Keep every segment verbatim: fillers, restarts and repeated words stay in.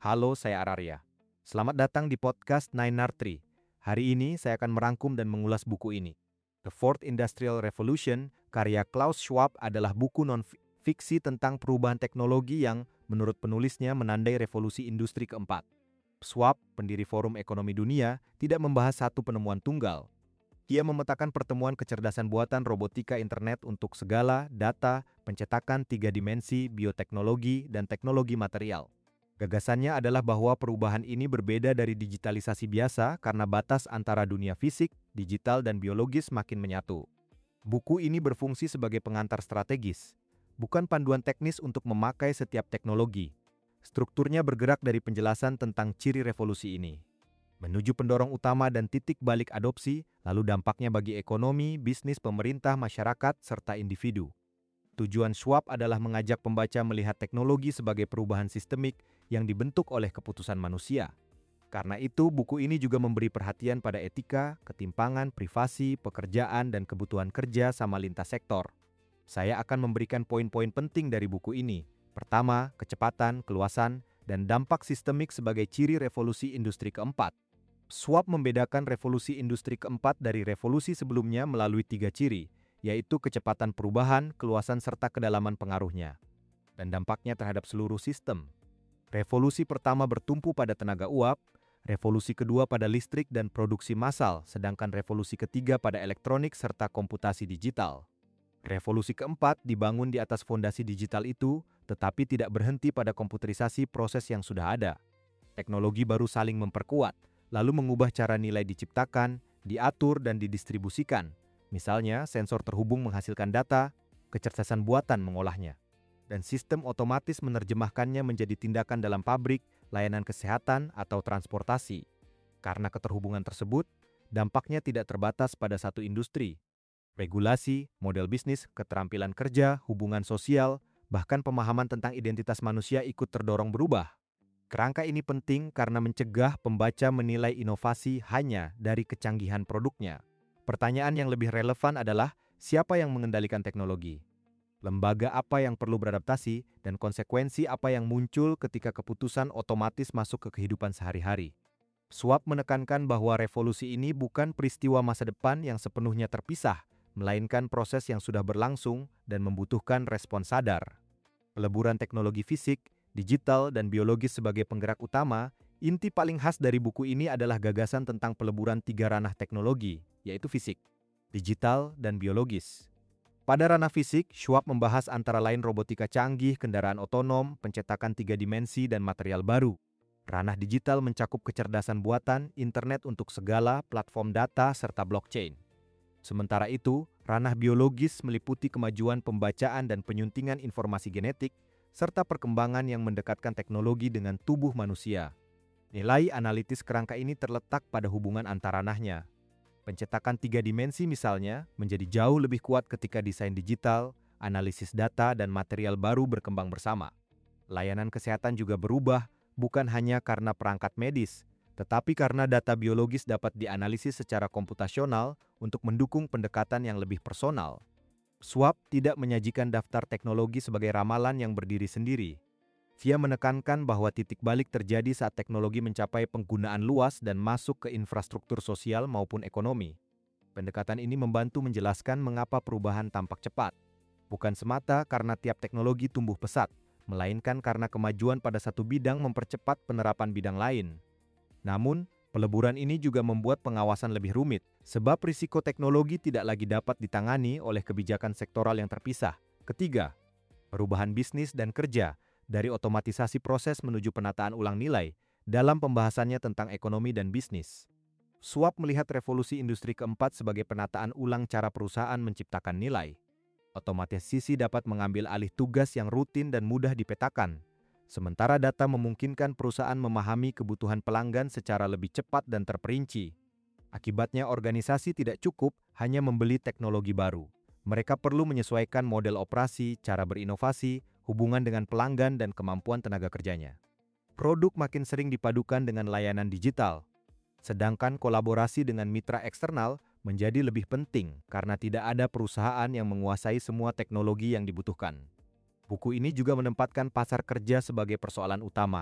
Halo, saya Araria. Selamat datang di podcast Nine R Tree. Hari ini saya akan merangkum dan mengulas buku ini. The Fourth Industrial Revolution, karya Klaus Schwab adalah buku non-fiksi tentang perubahan teknologi yang, menurut penulisnya, menandai revolusi industri keempat. Schwab, pendiri Forum Ekonomi Dunia, tidak membahas satu penemuan tunggal. Ia memetakan pertemuan kecerdasan buatan robotika internet untuk segala, data, pencetakan tiga dimensi, bioteknologi, dan teknologi material. Gagasannya adalah bahwa perubahan ini berbeda dari digitalisasi biasa karena batas antara dunia fisik, digital, dan biologis makin menyatu. Buku ini berfungsi sebagai pengantar strategis, bukan panduan teknis untuk memakai setiap teknologi. Strukturnya bergerak dari penjelasan tentang ciri revolusi ini, menuju pendorong utama dan titik balik adopsi, lalu dampaknya bagi ekonomi, bisnis, pemerintah, masyarakat, serta individu. Tujuan Schwab adalah mengajak pembaca melihat teknologi sebagai perubahan sistemik yang dibentuk oleh keputusan manusia. Karena itu, buku ini juga memberi perhatian pada etika, ketimpangan, privasi, pekerjaan, dan kebutuhan kerja sama lintas sektor. Saya akan memberikan poin-poin penting dari buku ini. Pertama, kecepatan, keluasan, dan dampak sistemik sebagai ciri revolusi industri keempat. Schwab membedakan revolusi industri keempat dari revolusi sebelumnya melalui tiga ciri, yaitu kecepatan perubahan, keluasan, serta kedalaman pengaruhnya, dan dampaknya terhadap seluruh sistem. Revolusi pertama bertumpu pada tenaga uap, revolusi kedua pada listrik dan produksi massal, sedangkan revolusi ketiga pada elektronik serta komputasi digital. Revolusi keempat dibangun di atas fondasi digital itu, tetapi tidak berhenti pada komputerisasi proses yang sudah ada. Teknologi baru saling memperkuat, lalu mengubah cara nilai diciptakan, diatur, dan didistribusikan. Misalnya, sensor terhubung menghasilkan data, kecerdasan buatan mengolahnya, dan sistem otomatis menerjemahkannya menjadi tindakan dalam pabrik, layanan kesehatan, atau transportasi. Karena keterhubungan tersebut, dampaknya tidak terbatas pada satu industri. Regulasi, model bisnis, keterampilan kerja, hubungan sosial, bahkan pemahaman tentang identitas manusia ikut terdorong berubah. Kerangka ini penting karena mencegah pembaca menilai inovasi hanya dari kecanggihan produknya. Pertanyaan yang lebih relevan adalah, siapa yang mengendalikan teknologi? Lembaga apa yang perlu beradaptasi, dan konsekuensi apa yang muncul ketika keputusan otomatis masuk ke kehidupan sehari-hari. Schwab menekankan bahwa revolusi ini bukan peristiwa masa depan yang sepenuhnya terpisah, melainkan proses yang sudah berlangsung dan membutuhkan respons sadar. Peleburan teknologi fisik, digital, dan biologis sebagai penggerak utama, inti paling khas dari buku ini adalah gagasan tentang peleburan tiga ranah teknologi, yaitu fisik, digital, dan biologis. Pada ranah fisik, Schwab membahas antara lain robotika canggih, kendaraan otonom, pencetakan tiga dimensi, dan material baru. Ranah digital mencakup kecerdasan buatan, internet untuk segala, platform data, serta blockchain. Sementara itu, ranah biologis meliputi kemajuan pembacaan dan penyuntingan informasi genetik, serta perkembangan yang mendekatkan teknologi dengan tubuh manusia. Nilai analitis kerangka ini terletak pada hubungan antar ranahnya. Pencetakan tiga dimensi misalnya menjadi jauh lebih kuat ketika desain digital, analisis data, dan material baru berkembang bersama. Layanan kesehatan juga berubah, bukan hanya karena perangkat medis, tetapi karena data biologis dapat dianalisis secara komputasional untuk mendukung pendekatan yang lebih personal. Schwab tidak menyajikan daftar teknologi sebagai ramalan yang berdiri sendiri. Dia menekankan bahwa titik balik terjadi saat teknologi mencapai penggunaan luas dan masuk ke infrastruktur sosial maupun ekonomi. Pendekatan ini membantu menjelaskan mengapa perubahan tampak cepat. Bukan semata karena tiap teknologi tumbuh pesat, melainkan karena kemajuan pada satu bidang mempercepat penerapan bidang lain. Namun, peleburan ini juga membuat pengawasan lebih rumit, sebab risiko teknologi tidak lagi dapat ditangani oleh kebijakan sektoral yang terpisah. Ketiga, perubahan bisnis dan kerja, dari otomatisasi proses menuju penataan ulang nilai, dalam pembahasannya tentang ekonomi dan bisnis. Schwab melihat revolusi industri keempat sebagai penataan ulang cara perusahaan menciptakan nilai. Otomatisasi dapat mengambil alih tugas yang rutin dan mudah dipetakan, sementara data memungkinkan perusahaan memahami kebutuhan pelanggan secara lebih cepat dan terperinci. Akibatnya, organisasi tidak cukup hanya membeli teknologi baru. Mereka perlu menyesuaikan model operasi, cara berinovasi, hubungan dengan pelanggan, dan kemampuan tenaga kerjanya. Produk makin sering dipadukan dengan layanan digital, sedangkan kolaborasi dengan mitra eksternal menjadi lebih penting karena tidak ada perusahaan yang menguasai semua teknologi yang dibutuhkan. Buku ini juga menempatkan pasar kerja sebagai persoalan utama.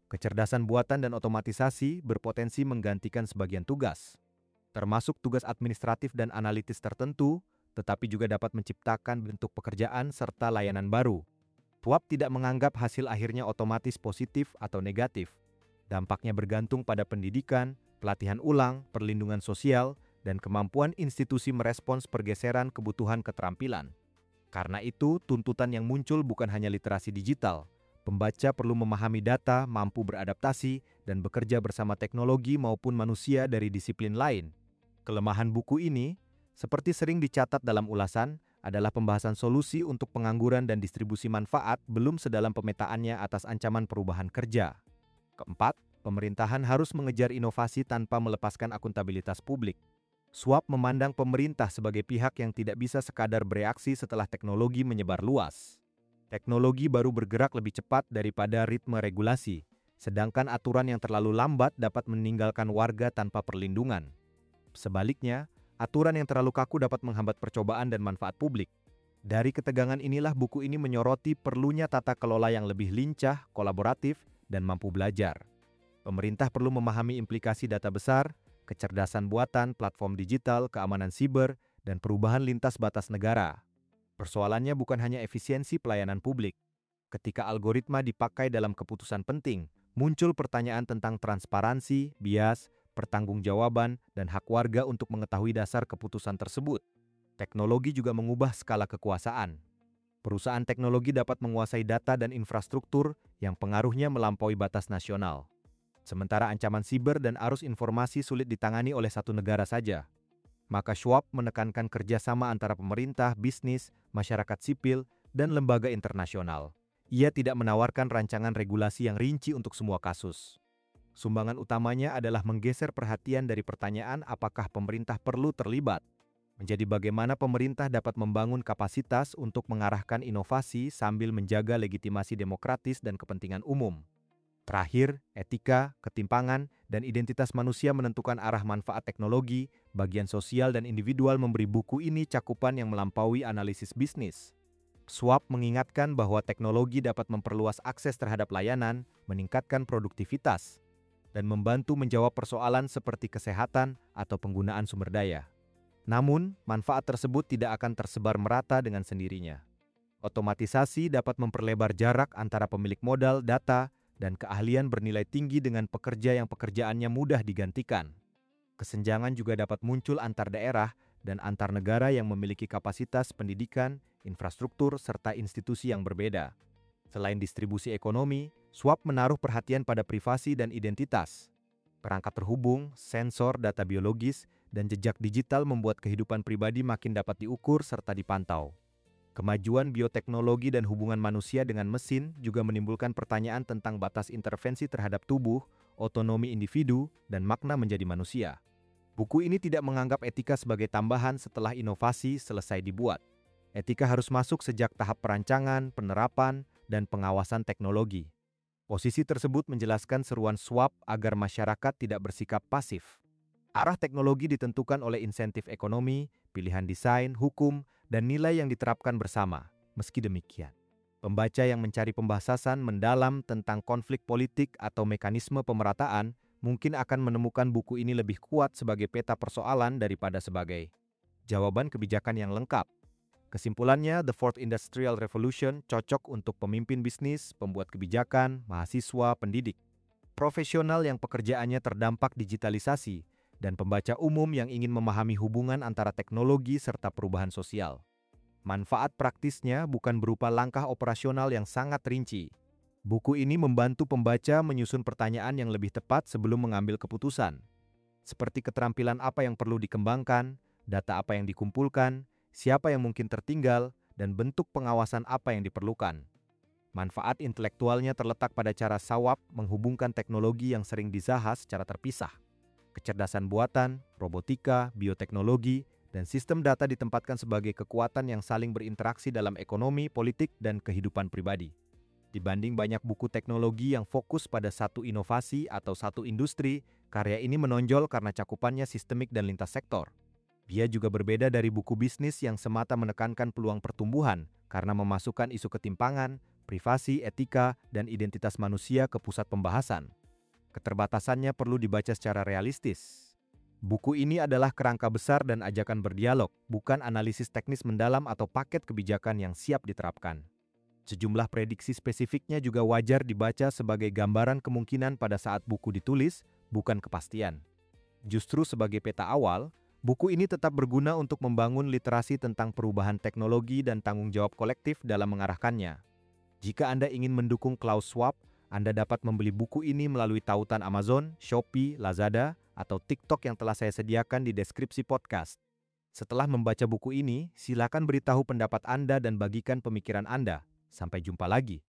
Kecerdasan buatan dan otomatisasi berpotensi menggantikan sebagian tugas, termasuk tugas administratif dan analitis tertentu, tetapi juga dapat menciptakan bentuk pekerjaan serta layanan baru. Schwab tidak menganggap hasil akhirnya otomatis positif atau negatif. Dampaknya bergantung pada pendidikan, pelatihan ulang, perlindungan sosial, dan kemampuan institusi merespons pergeseran kebutuhan keterampilan. Karena itu, tuntutan yang muncul bukan hanya literasi digital. Pembaca perlu memahami data, mampu beradaptasi, dan bekerja bersama teknologi maupun manusia dari disiplin lain. Kelemahan buku ini, seperti sering dicatat dalam ulasan, adalah pembahasan solusi untuk pengangguran dan distribusi manfaat belum sedalam pemetaannya atas ancaman perubahan kerja. Keempat, pemerintahan harus mengejar inovasi tanpa melepaskan akuntabilitas publik. Schwab memandang pemerintah sebagai pihak yang tidak bisa sekadar bereaksi setelah teknologi menyebar luas. Teknologi baru bergerak lebih cepat daripada ritme regulasi, sedangkan aturan yang terlalu lambat dapat meninggalkan warga tanpa perlindungan. Sebaliknya, aturan yang terlalu kaku dapat menghambat percobaan dan manfaat publik. Dari ketegangan inilah buku ini menyoroti perlunya tata kelola yang lebih lincah, kolaboratif, dan mampu belajar. Pemerintah perlu memahami implikasi data besar, kecerdasan buatan, platform digital, keamanan siber, dan perubahan lintas batas negara. Persoalannya bukan hanya efisiensi pelayanan publik. Ketika algoritma dipakai dalam keputusan penting, muncul pertanyaan tentang transparansi, bias, pertanggungjawaban, dan hak warga untuk mengetahui dasar keputusan tersebut. Teknologi juga mengubah skala kekuasaan. Perusahaan teknologi dapat menguasai data dan infrastruktur yang pengaruhnya melampaui batas nasional. Sementara ancaman siber dan arus informasi sulit ditangani oleh satu negara saja. Maka Schwab menekankan kerjasama antara pemerintah, bisnis, masyarakat sipil, dan lembaga internasional. Ia tidak menawarkan rancangan regulasi yang rinci untuk semua kasus. Sumbangan utamanya adalah menggeser perhatian dari pertanyaan apakah pemerintah perlu terlibat, menjadi bagaimana pemerintah dapat membangun kapasitas untuk mengarahkan inovasi sambil menjaga legitimasi demokratis dan kepentingan umum. Terakhir, etika, ketimpangan, dan identitas manusia menentukan arah manfaat teknologi, bagian sosial dan individual memberi buku ini cakupan yang melampaui analisis bisnis. Schwab mengingatkan bahwa teknologi dapat memperluas akses terhadap layanan, meningkatkan produktivitas, dan membantu menjawab persoalan seperti kesehatan atau penggunaan sumber daya. Namun, manfaat tersebut tidak akan tersebar merata dengan sendirinya. Otomatisasi dapat memperlebar jarak antara pemilik modal, data, dan keahlian bernilai tinggi dengan pekerja yang pekerjaannya mudah digantikan. Kesenjangan juga dapat muncul antar daerah dan antar negara yang memiliki kapasitas pendidikan, infrastruktur, serta institusi yang berbeda. Selain distribusi ekonomi, Schwab menaruh perhatian pada privasi dan identitas. Perangkat terhubung, sensor, data biologis, dan jejak digital membuat kehidupan pribadi makin dapat diukur serta dipantau. Kemajuan bioteknologi dan hubungan manusia dengan mesin juga menimbulkan pertanyaan tentang batas intervensi terhadap tubuh, otonomi individu, dan makna menjadi manusia. Buku ini tidak menganggap etika sebagai tambahan setelah inovasi selesai dibuat. Etika harus masuk sejak tahap perancangan, penerapan, dan pengawasan teknologi. Posisi tersebut menjelaskan seruan Schwab agar masyarakat tidak bersikap pasif. Arah teknologi ditentukan oleh insentif ekonomi, pilihan desain, hukum, dan nilai yang diterapkan bersama. Meski demikian, pembaca yang mencari pembahasan mendalam tentang konflik politik atau mekanisme pemerataan mungkin akan menemukan buku ini lebih kuat sebagai peta persoalan daripada sebagai jawaban kebijakan yang lengkap. Kesimpulannya, The Fourth Industrial Revolution cocok untuk pemimpin bisnis, pembuat kebijakan, mahasiswa, pendidik, profesional yang pekerjaannya terdampak digitalisasi, dan pembaca umum yang ingin memahami hubungan antara teknologi serta perubahan sosial. Manfaat praktisnya bukan berupa langkah operasional yang sangat rinci. Buku ini membantu pembaca menyusun pertanyaan yang lebih tepat sebelum mengambil keputusan. Seperti keterampilan apa yang perlu dikembangkan, data apa yang dikumpulkan, siapa yang mungkin tertinggal, dan bentuk pengawasan apa yang diperlukan. Manfaat intelektualnya terletak pada cara Schwab menghubungkan teknologi yang sering dibahas secara terpisah. Kecerdasan buatan, robotika, bioteknologi, dan sistem data ditempatkan sebagai kekuatan yang saling berinteraksi dalam ekonomi, politik, dan kehidupan pribadi. Dibanding banyak buku teknologi yang fokus pada satu inovasi atau satu industri, karya ini menonjol karena cakupannya sistemik dan lintas sektor. Dia juga berbeda dari buku bisnis yang semata menekankan peluang pertumbuhan karena memasukkan isu ketimpangan, privasi, etika, dan identitas manusia ke pusat pembahasan. Keterbatasannya perlu dibaca secara realistis. Buku ini adalah kerangka besar dan ajakan berdialog, bukan analisis teknis mendalam atau paket kebijakan yang siap diterapkan. Sejumlah prediksi spesifiknya juga wajar dibaca sebagai gambaran kemungkinan pada saat buku ditulis, bukan kepastian. Justru sebagai peta awal, buku ini tetap berguna untuk membangun literasi tentang perubahan teknologi dan tanggung jawab kolektif dalam mengarahkannya. Jika Anda ingin mendukung Klaus Schwab, Anda dapat membeli buku ini melalui tautan Amazon, Shopee, Lazada, atau TikTok yang telah saya sediakan di deskripsi podcast. Setelah membaca buku ini, silakan beritahu pendapat Anda dan bagikan pemikiran Anda. Sampai jumpa lagi.